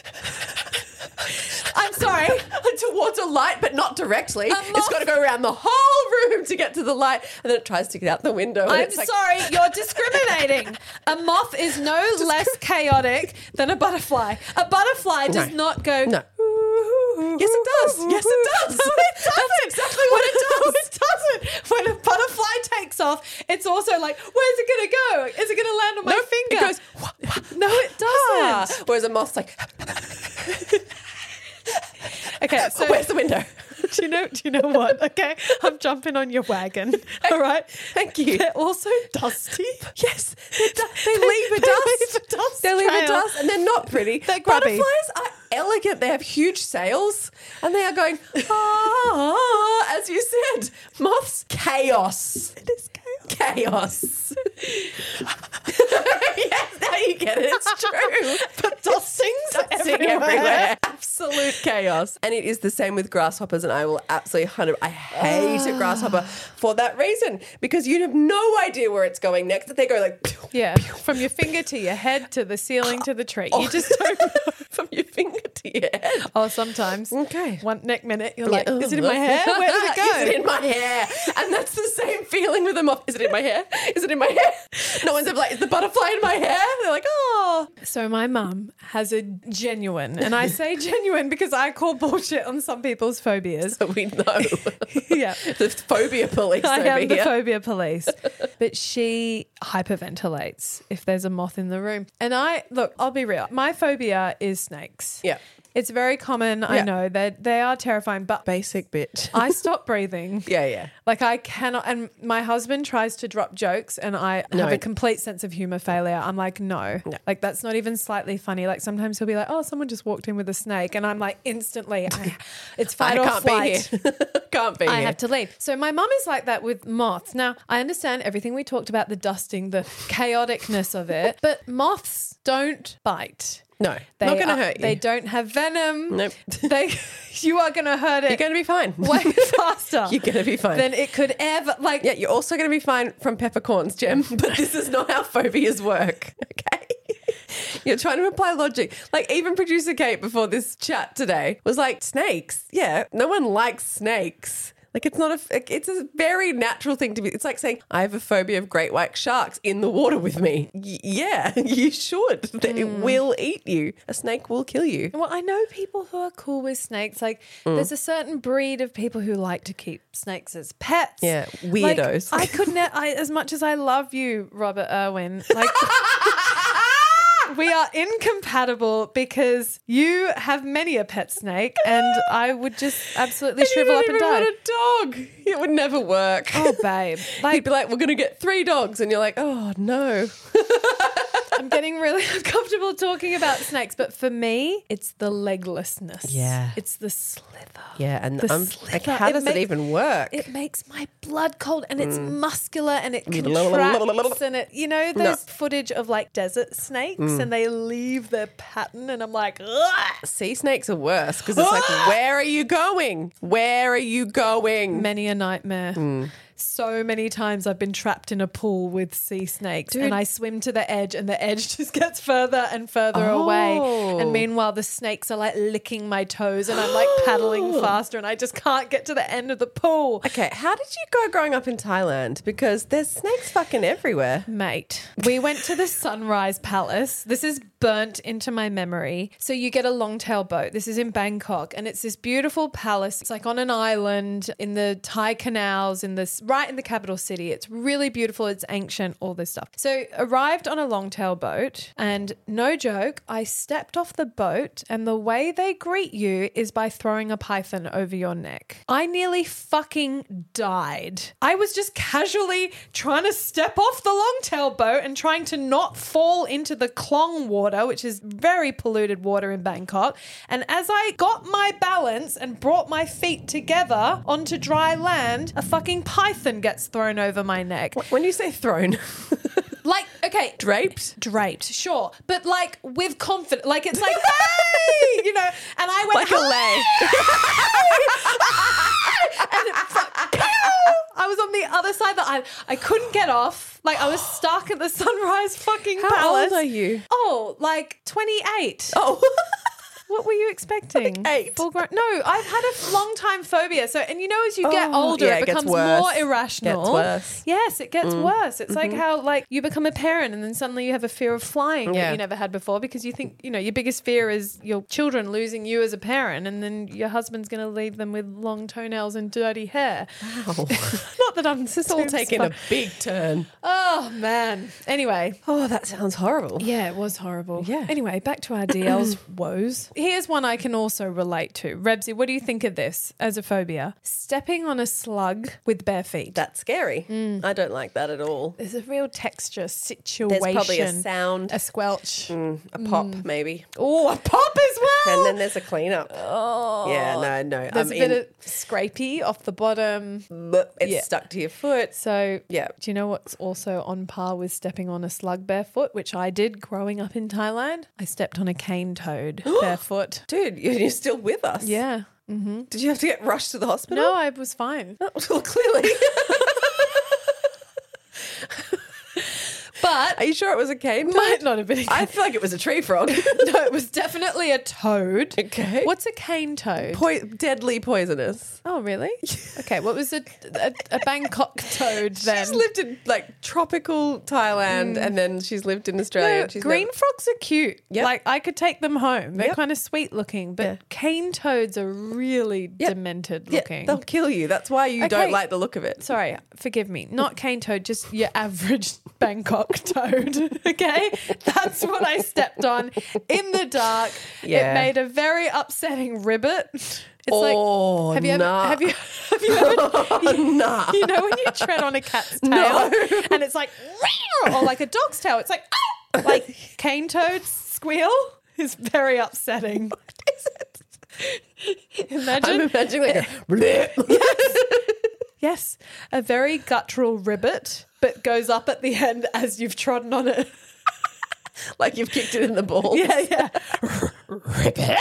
I'm sorry. towards a light, but not directly. It's moth- got to go around the whole room to get to the light, and then it tries to get out the window. And I'm it's like, sorry, you're discriminating. A moth is no less chaotic than a butterfly. A butterfly does No. not go. No. Yes, it does. Yes, it does. No, it doesn't. That's exactly what it does. No, it doesn't. When a butterfly takes off, it's also like, where's it going to go? Is it going to land on my Nope, finger? it goes, wah, wah, no, it ah. doesn't. Whereas a moth's like, Okay, so where's the window? do you know? Do you know what? Okay, I'm jumping on your wagon. All right. Thank you. They're also dusty. Yes, they, du- they leave a They dust. leave a dust They leave a trail. dust, and they're not pretty. They're grubby. Butterflies are elegant. They have huge sails, and they are going ah, as you said. Moths, chaos. It is chaos. Chaos. Yes, now you get it. It's true. But dustings Dusting everywhere. everywhere. Absolute chaos. And it is the same with grasshoppers, and I will absolutely hundred. I hate a grasshopper for that reason, because you have no idea where it's going next. That they go like pew, Yeah, from your finger to your head to the ceiling to the tree. You just don't know. from your finger to your head. Oh, sometimes. Okay. One neck minute, you're like, Yeah. is it in my hair? Where did it go? Is it in my hair? And that's the same feeling with a moth. Is it in my hair? Is it in my hair? No one's ever like, is the butterfly in my hair? They're like, oh. So my mum has a genuine, and I say genuine because I call bullshit on some people's phobias. So we know. Yeah. The phobia police I over am the here. phobia police. But she hyperventilates if there's a moth in the room. And I, look, I'll be real. My phobia is snakes. Yeah. It's very common. I Yeah. know that they are terrifying, but Basic bitch. I stop breathing. Yeah, yeah. Like I cannot, and my husband tries to drop jokes and I No. have a complete sense of humor failure. I'm like, no, No. like that's not even slightly funny. Like sometimes he'll be like, oh, someone just walked in with a snake. And I'm like, instantly, I, it's fight I or can't flight. be here. Can't be I here. have to leave. So my mum is like that with moths. Now, I understand everything we talked about, the dusting, the chaoticness of it, but moths don't bite. No, They not going to are- hurt you. They don't have venom. Nope. They, you are going to hurt You're it going to be fine. way faster You're going to be fine. than it could ever. Like, Yeah, you're also going to be fine from peppercorns, Jem, but this is not how phobias work, okay? You're trying to apply logic. Like, even producer Kate before this chat today was like, snakes? Yeah, no one likes snakes. Like, it's not a, it's a very natural thing to be. It's like saying, I have a phobia of great white sharks in the water with me. Y- yeah, you should. They will eat you. A snake will kill you. well, I know people who are cool with snakes. Like, Mm. there's a certain breed of people who like to keep snakes as pets. Yeah, Like, weirdos. I couldn't, I, as much as I love you, Robert Irwin, like, we are incompatible because you have many a pet snake and I would just absolutely shrivel up and die. want a dog. It would never work. Oh, babe. He'd Like, be like, we're going to get three dogs. And you're like, oh, no. I'm getting really uncomfortable talking about snakes, but for me, it's the leglessness. Yeah. It's the slither. Yeah, and The um, slither. like, how It does makes- it even work? It makes my blood cold and it's Mm. muscular and it contracts and it, you know, there's footage of like desert snakes Mm. and they leave their pattern and I'm like, ugh. Sea snakes are worse because it's like, where are you going? Where are you going? Many a nightmare. Mm. So many times I've been trapped in a pool with sea snakes and I swim to the edge and the edge just gets further and further away. Oh. And meanwhile, the snakes are like licking my toes and I'm like paddling faster and I just can't get to the end of the pool. Okay, how did you go growing up in Thailand? Because there's snakes fucking everywhere. Mate, we went to the Sunrise Palace. This is burnt into my memory. So you get a long-tail boat. This is in Bangkok and it's this beautiful palace. It's like on an island in the Thai canals in this right in the capital city. It's really beautiful. It's ancient, all this stuff. So arrived on a longtail boat and no joke, I stepped off the boat and the way they greet you is by throwing a python over your neck. I nearly fucking died. I was just casually trying to step off the longtail boat and trying to not fall into the Klong water, which is very polluted water in Bangkok. And as I got my balance and brought my feet together onto dry land, a fucking python gets thrown over my neck. When you say thrown, Like, okay. draped? Draped, sure. But like with confidence. Like it's like, hey! You know, and I went, Like a lay. and it, fuck, I was on the other side that I I couldn't get off. Like I was stuck at the Sunrise fucking How palace. old are you? Oh, like twenty-eight. Oh. What were you expecting? Like eight. Full grown. No, I've had a long time phobia. So, and you know, as you get Oh, older, yeah, it it gets becomes worse. more irrational. Gets worse. Yes, it gets worse. It's like how, like, you become a parent and then suddenly you have a fear of flying that Yeah. you never had before because you think, you know, your biggest fear is your children losing you as a parent, and then your husband's going to leave them with long toenails and dirty hair. Wow. Not that I'm This is all taking a big turn. Oh man. Anyway. Oh, that sounds horrible. Yeah, it was horrible. Yeah. Anyway, back to our D L's woes. Here's one I can also relate to. Rebsy, what do you think of this as a phobia? Stepping on a slug with bare feet. That's scary. I don't like that at all. There's a real texture situation. There's probably a sound, a squelch. mm, a pop maybe, Oh, a pop as well. and then there's a cleanup. oh. Yeah, no, no. There's I'm a bit in, of scrapey off the bottom. but it's yeah. stuck to your foot. So, Yeah. do you know what's also on par with stepping on a slug barefoot, which I did growing up in Thailand? I stepped on a cane toad barefoot. Dude, you- you're still with us. Yeah. Did you have to get rushed to the hospital? No, I was fine. Well, clearly. But Are you sure it was a cane toad? might not have been a I feel like it was a tree frog. No, it was definitely a toad. Okay. What's a cane toad? Po- deadly poisonous. Oh, really? Okay, what was a, a, a Bangkok toad then? She's lived in like tropical Thailand and then she's lived in Australia. No, and she's green never- frogs are cute. Yep. Like I could take them home. They're Yep. kind of sweet looking, but Yeah. cane toads are really Yep. demented Yeah, looking. they'll kill you. That's why you Okay. don't like the look of it. Sorry, forgive me. Not cane toad, just your average Bangkok toad. Okay? That's what I stepped on in the dark. Yeah. It made a very upsetting ribbit. It's Oh, like have you ever nah. have you have you ever you, Nah. you know when you tread on a cat's tail No. and it's like or like a dog's tail, it's like "Ah!" like cane toads squeal is very upsetting. What is it? Imagine I'm imagining like a bleh. yes, a very guttural ribbit, but goes up at the end as you've trodden on it. like you've kicked it in the balls. Yeah, yeah. Ribbit.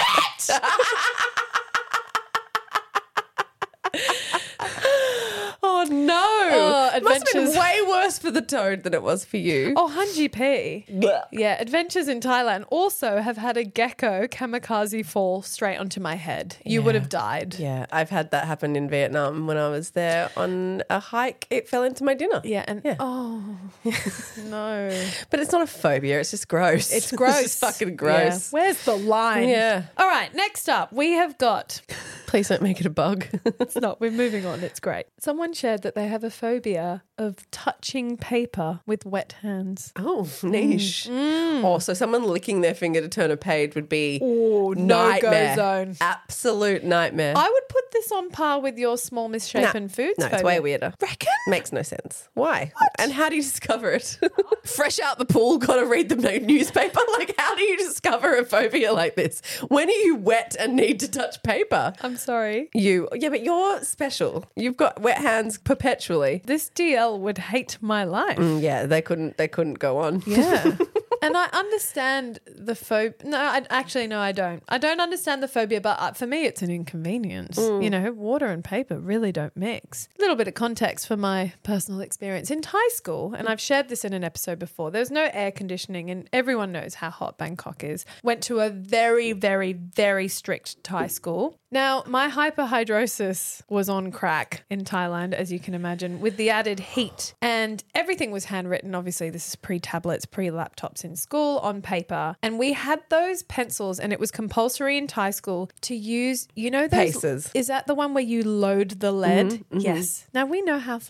Oh no! Oh, It must have been adventures- way worse for the toad than it was for you. Oh, Hanji P. Blech. Yeah, Adventures in Thailand also have had a gecko kamikaze fall straight onto my head. You would Yeah. have died. Yeah, I've had that happen in Vietnam when I was there on a hike. It fell into my dinner. Yeah, and Yeah. oh no, But it's not a phobia. It's just gross. it's gross. It's just fucking Yeah. gross. Where's the line? Yeah. All right, next up we have got. Please don't make it a bug. It's not. We're moving on. It's great. Someone shared that they have a phobia of touching paper with wet hands. Oh, niche. Oh, so someone licking their finger to turn a page would be Oh, nightmare. no-go zone. Absolute nightmare. I would put this on par with your small misshapen foods. No, it's phobia. way weirder. Reckon? Makes no sense. Why? And how do you discover it? Fresh out the pool, got to read the newspaper? Like, how do you discover a phobia like this? When are you wet and need to touch paper? I'm sorry. You, yeah, but you're special. You've got wet hands perpetually. This D L would hate my life. Mm, yeah, they couldn't. They couldn't go on. Yeah. And I understand the phobia. No, I, actually, no, I don't. I don't understand the phobia, but uh, for me, it's an inconvenience. Mm. You know, water and paper really don't mix. A little bit of context for my personal experience. In Thai school, and I've shared this in an episode before, there's no air conditioning, and everyone knows how hot Bangkok is. Went to a very, very, very strict Thai school. Now, my hyperhidrosis was on crack in Thailand, as you can imagine, with the added heat. And everything was handwritten. Obviously, this is pre-tablets, pre-laptops in school, on paper. And we had those pencils, and it was compulsory in Thai school to use, you know, those... Pacers. Is that the one where you load the lead? Yes. Now, we know how fine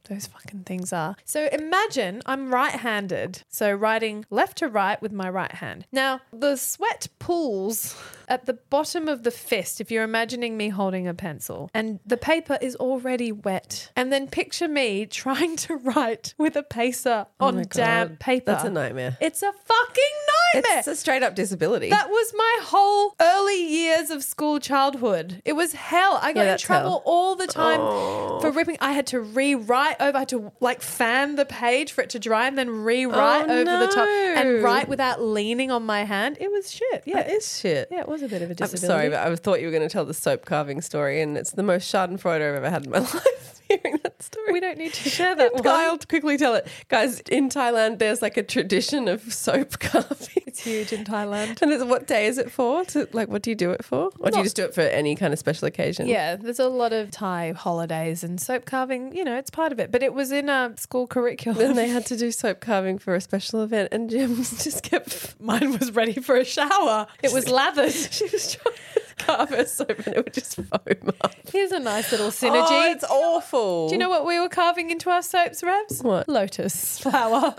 Those fucking things are. So imagine I'm right-handed, so writing left to right with my right hand. Now, the sweat pools at the bottom of the fist, if you're imagining me holding a pencil, and the paper is already wet. And then picture me trying to write with a pacer Oh on my damp God. paper. That's a nightmare. It's a fucking nightmare. It's a straight up disability. That was my whole early years of school childhood. It was hell. I got Yeah, in that's trouble hell. all the time for ripping. I had to rewrite over. I had to like fan the page for it to dry and then rewrite Oh, over the top no. and write without leaning on my hand. It was shit. Yeah. That is shit. Yeah, it was a bit of a I'm disability. sorry, but I thought you were going to tell the soap carving story, and it's the most schadenfreude I've ever had in my life hearing that story. we don't need to share that one. I'll quickly tell it. Guys, in Thailand, there's like a tradition of soap carving. It's huge in Thailand. And it's, what day is it for? To, like, what do you do it for? Or do you Not- just do it for any kind of special occasion? Yeah, there's a lot of Thai holidays and soap carving, you know, it's part of it. But it was in a school curriculum. Then they had to do soap carving for a special event, and Jim just kept. Mine was ready for a shower. It was lathered. She was trying to carve her soap, and it would just foam up. Here's a nice little synergy. Oh, it's awful. Do you know what we were carving into our soaps, Rebs? What? Lotus flower.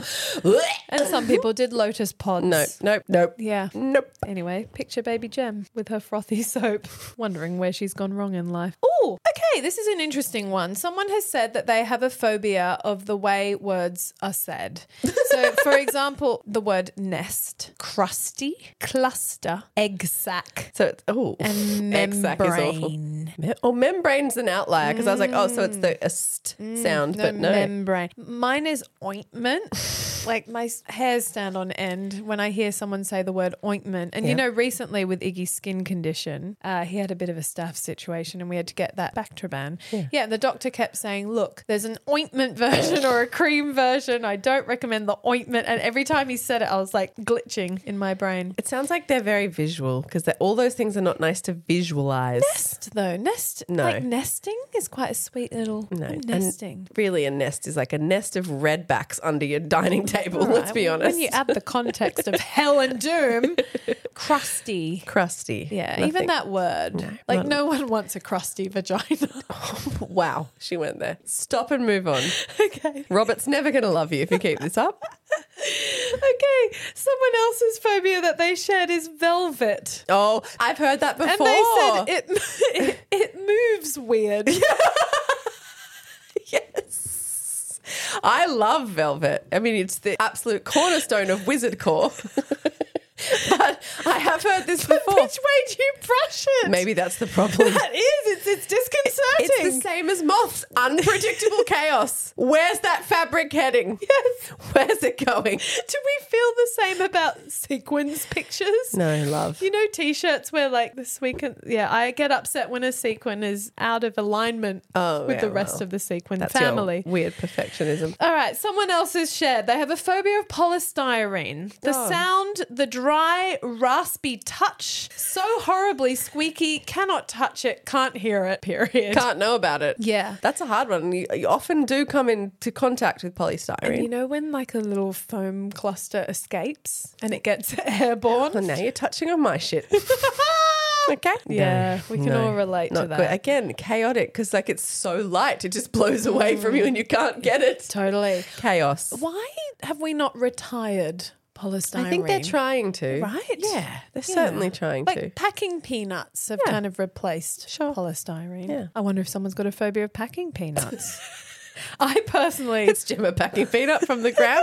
And some people did lotus pods. No, nope, nope. Yeah. Nope. Anyway, picture baby Gem with her frothy soap, wondering where she's gone wrong in life. Oh, okay. This is an interesting one. Someone has said that they have a phobia of the way words are said. So, for example, the word nest, crusty, cluster, egg sac, So it's, oh, and egg sac is awful. membrane. Me- Oh, membrane's an outlier because I was like, oh, so it's the a st sound, No, but no. membrane. Mine is ointment. Like my s- hairs stand on end when I hear someone say the word ointment. And you Yeah. know, recently with Iggy's skin condition, uh, he had a bit of a staph situation and we had to get that Bactroban. Yeah. yeah, the doctor kept saying, look, there's an ointment version or a cream version. I don't recommend the ointment. And every time he said it, I was like glitching in my brain. It sounds like they're very visual because all those things are not nice to visualize. Nest though, nest, No. like nesting is quite a sweet little No, Ooh, and nesting. really, a nest is like a nest of redbacks under your dining table. Let's Right, be well, honest. When you add the context of hell and doom, crusty. Crusty. Yeah, Nothing. even that word. like not- no one wants a crusty vagina. Wow, she went there. Stop and move on. Okay. Robert's never going to love you if you keep this up. Okay. Someone else's phobia that they shared is velvet. Oh, I've heard that before. And they said it, it it moves weird. Yes. I love velvet. I mean, it's the absolute cornerstone of wizard core. But I have heard this before. Which way do you brush it? Maybe that's the problem. That is. It's it's disconcerting. It's the same as moths. Unpredictable chaos. Where's that fabric heading? Yes. Where's it going? Do we feel the same about sequins pictures? No, love. You know, t-shirts where like the sequin. Yeah, I get upset when a sequin is out of alignment Oh, with yeah, the rest well, of the sequin That's your family. weird perfectionism. All right, someone else has shared. They have a phobia of polystyrene. The Oh. sound, the dry, raspy touch, so horribly squeaky, cannot touch it, can't hear it, period. Can't know about it. Yeah. That's a hard one. You, you often do come into contact with polystyrene. And you know when like a little foam cluster escapes and it gets airborne? Well, now you're touching on my shit. Okay. Yeah, we can all relate to Not that. good. Again, chaotic because like it's so light, it just blows away from you and you can't get it. Totally. Chaos. Why have we not retired polystyrene? I think they're trying to. Right? Yeah, they're Yeah. certainly trying Like to. packing peanuts have Yeah. kind of replaced Sure. polystyrene. Yeah. I wonder if someone's got a phobia of packing peanuts. I personally, It's Gemma packing peanut from the gram.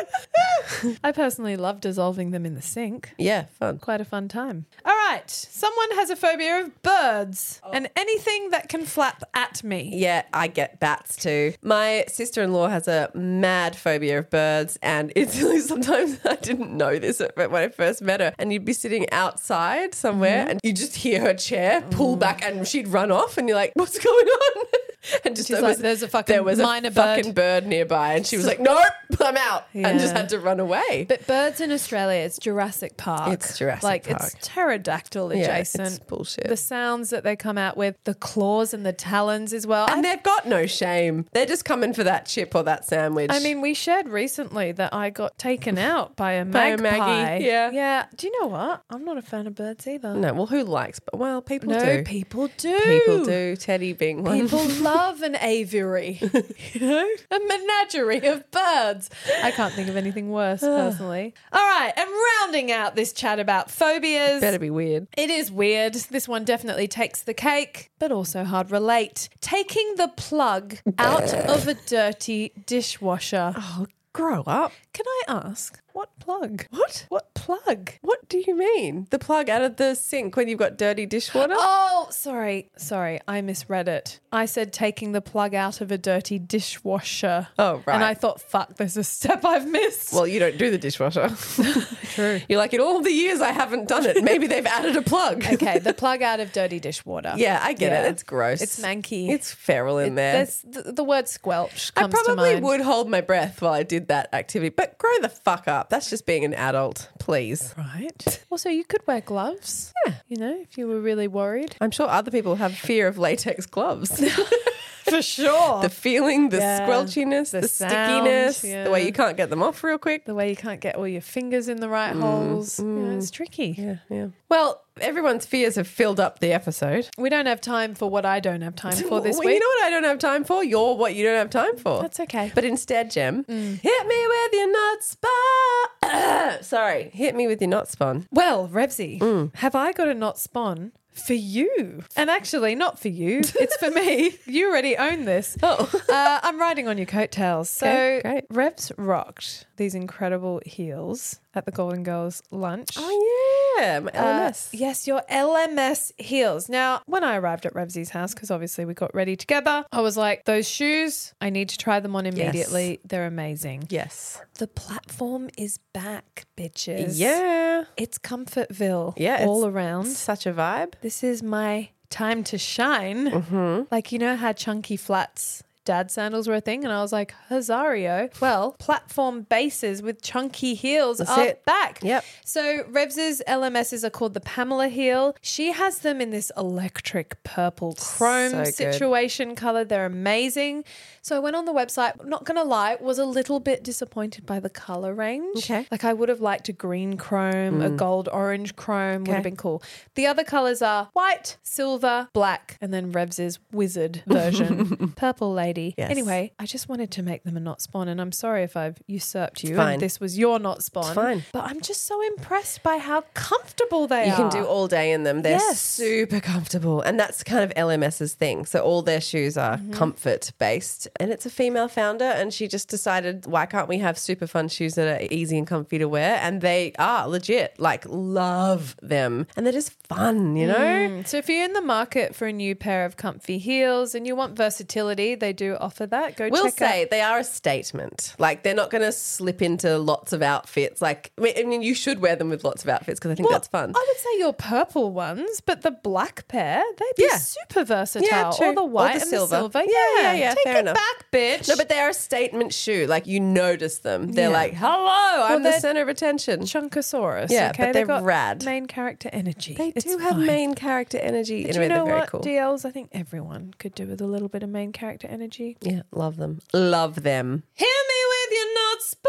I personally love dissolving them in the sink. Yeah, fun. Quite a fun time. All right, someone has a phobia of birds and anything that can flap at me. Yeah, I get bats too. My sister-in-law has a mad phobia of birds, and it's really sometimes I didn't know this when I first met her. And you'd be sitting outside somewhere, Mm-hmm. and you just hear her chair pull back, and she'd run off, and you're like, "What's going on?" And just She's there like, was, "There's a fucking there was minor a bird." fucking bird nearby, and she was like, "Nope, I'm out," and just Yeah. had to run away. But birds in Australia, it's Jurassic Park. It's Jurassic like, Park. it's pterodactyl Yeah, adjacent. it's bullshit. The sounds that they come out with, the claws and the talons as well. And they've got no shame. They're just coming for that chip or that sandwich. I mean, we shared recently that I got taken out by a By a magpie. Maggie, yeah. Yeah. Do you know what? I'm not a fan of birds either. no, well, who likes? But well, people No, do. people do. People do. Teddy being one. People love of an aviary, you know, a menagerie of birds. I can't think of anything worse, personally. All right, and rounding out this chat about phobias. Better be weird. It is weird. This one definitely takes the cake, but also hard relate. Taking the plug out of a dirty dishwasher. Oh, grow up. Can I ask, what plug? What? What plug? What do you mean? The plug out of the sink when you've got dirty dishwater? Oh, sorry. Sorry, I misread it. I said taking the plug out of a dirty dishwasher. Oh, right. And I thought, fuck, there's a step I've missed. Well, you don't do the dishwasher. True. You're like, in all the years I haven't done it, maybe they've added a plug. Okay, the plug out of dirty dishwater. Yeah, I get Yeah. it. It's gross. It's manky. It's feral in there. There's the, the word squelch I comes to probably mind. would hold my breath while I did that activity, but grow the fuck up. That's just being an adult, please. Right. Also, you could wear gloves. Yeah. You know, if you were really worried. I'm sure other people have fear of latex gloves. For sure. The feeling, the Yeah. squelchiness, The the, sound, stickiness, yeah. the way you can't get them off real quick. the way you can't get all your fingers in the right holes. Yeah, it's tricky. Yeah, yeah. Well, everyone's fears have filled up the episode. We don't have time for what I don't have time for this well, week. You know what I don't have time for? You're what you don't have time for. That's okay. But instead, Jem, hit me with your nut spawn. Sorry, hit me with your nut spawn. Well, Revsy, have I got a not spawn for you? And actually, not for you. It's for me. You already own this. Oh. Uh, I'm riding on your coattails. So Okay, great. Revs rocked these incredible heels at the Golden Girls lunch. Oh, yeah, my L M Uh, S. yes, your L M S heels. Now, when I arrived at Revsy's house, because obviously we got ready together, I was like, those shoes, I need to try them on immediately. They're amazing. Yes. The platform is back, bitches. Yeah. It's Comfortville Yeah. all it's around. Such a vibe. This is my time to shine. Mm-hmm. Like, you know how chunky flats dad sandals were a thing? And I was like, Hazario. Well, platform bases with chunky heels That's are it. back. Yep. So Revs's L M Ss are called the Pamela heel. She has them in this electric purple chrome So good. situation color. They're amazing. So I went on the website, I'm not going to lie, was a little bit disappointed by the color range. Okay. Like I would have liked a green chrome, a gold orange chrome would Okay. have been cool. The other colors are white, silver, black, and then Revs's wizard version, purple lady. Yes. Anyway, I just wanted to make them a not spawn, and I'm sorry if I've usurped you fine. and this was your not spawn. fine. But I'm just so impressed by how comfortable they You are. can do all day in them. They're Yes. super comfortable. And that's kind of LMS's thing. So all their shoes are Mm-hmm. comfort based. And it's a female founder. And she just decided, why can't we have super fun shoes that are easy and comfy to wear? And they are legit, like, love them. And they're just fun, you know? Mm. So if you're in the market for a new pair of comfy heels and you want versatility, they do offer that. Go We'll check say out. they are a statement. Like, they're not going to slip into lots of outfits. Like, I mean- I mean, you should wear them with lots of outfits because I think Well, that's fun. I would say your purple ones, but the black pair, they'd be Yeah. super versatile. Yeah, true. Or the Or white the and silver. the silver. Yeah, Yeah, yeah, yeah, Take fair it enough. back, bitch. No, but they're a statement shoe. Like, you notice them. They're Yeah. like, hello, I'm the they're center of attention. Chunkosaurus. Yeah, okay? but They've they're got rad. main character energy. They It's do have fine. main character energy. But Anyway, you know they're very what, cool. D Ls? I think everyone could do with a little bit of main character energy. Yeah, love them. Love them. Hit me with your not spawn.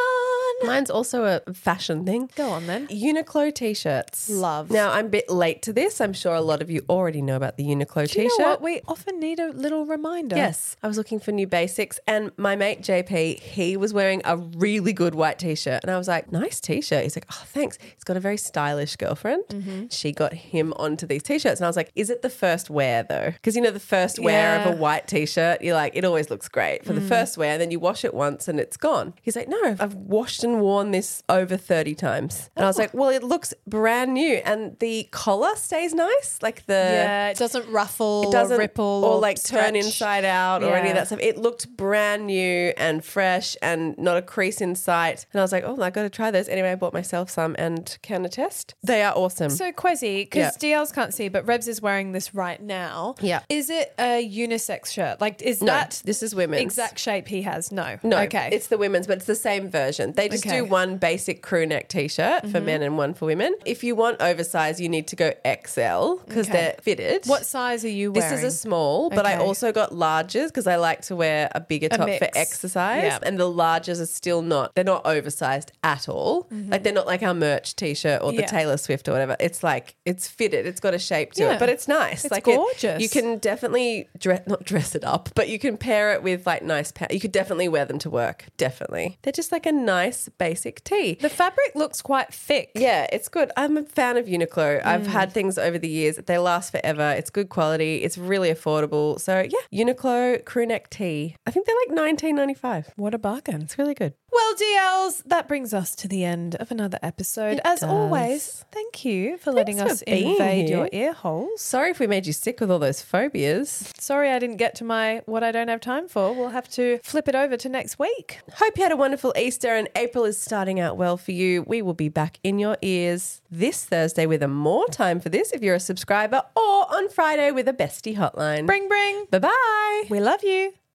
Mine's also a fashion thing. Go on then. Uniqlo t-shirts. Love. Now, I'm a bit late to this. I'm sure a lot of you already know about the Uniqlo Do you t-shirt. know what? We often need a little reminder. Yes, I was looking for new basics, and my mate J P, he was wearing a really good white t-shirt, and I was like, "Nice t-shirt." He's like, "Oh, thanks." He's got a very stylish girlfriend. Mm-hmm. She got him onto these t-shirts, and I was like, "Is it the first wear though?" Because you know, the first wear Yeah. of a white t-shirt, you're like, it always looks great for the Mm. first wear, and then you wash it once and it's gone. He's like, "No, I've washed and worn this over thirty times," and I was like, "Well, it looks brand new, and the collar stays nice, like the." Yeah, it doesn't ruffle It doesn't or ripple or, or like turn stretch. inside out or any of Yeah. that stuff. It looked brand new and fresh and not a crease in sight. And I was like, oh, I got to try this. Anyway, I bought myself some and can attest. They are awesome. So Quezzy, because Yeah. D Ls can't see, but Rebs is wearing this right now. Yeah. Is it a unisex shirt? Like, is no, that this is women's. exact shape he has? No. No, Okay. it's the women's, but it's the same version. They just just Okay. do one basic crew neck t-shirt for men and one for women. If you want oversized, you need to go X L because Okay. they're fitted. What size are you This wearing? is a small, but I Okay. also got larges because I like to wear a bigger top for mix. exercise. Yeah. And the larges are still not, they're not oversized at all. Like they're not like our merch t-shirt or the Mm-hmm. Yeah. Taylor Swift or whatever. It's like, it's fitted. It's got a shape to Yeah. it, but it's nice. It's like it- gorgeous. you can definitely dress, not dress it up, but you can pair it with like nice pants. You could definitely wear them to work. Definitely. They're just like a nice basic tee. The fabric looks quite thick. Yeah, it's good. I'm a fan of Uniqlo. I've Mm. had things over the years. They last forever. It's good quality. It's really affordable. So yeah, Uniqlo crew neck tee. I think they're like nineteen ninety-five. What a bargain. It's really good. Well, D Ls, that brings us to the end of another episode. It As does. always, thank you for letting Thanks us for being invade here. your ear holes. Sorry if we made you sick with all those phobias. Sorry I didn't get to my what I don't have time for. We'll have to flip it over to next week. Hope you had a wonderful Easter and April is starting out well for you. We will be back in your ears this Thursday with a more time for this if you're a subscriber, or on Friday with a bestie hotline. Bring, bring. Bye-bye. We love you.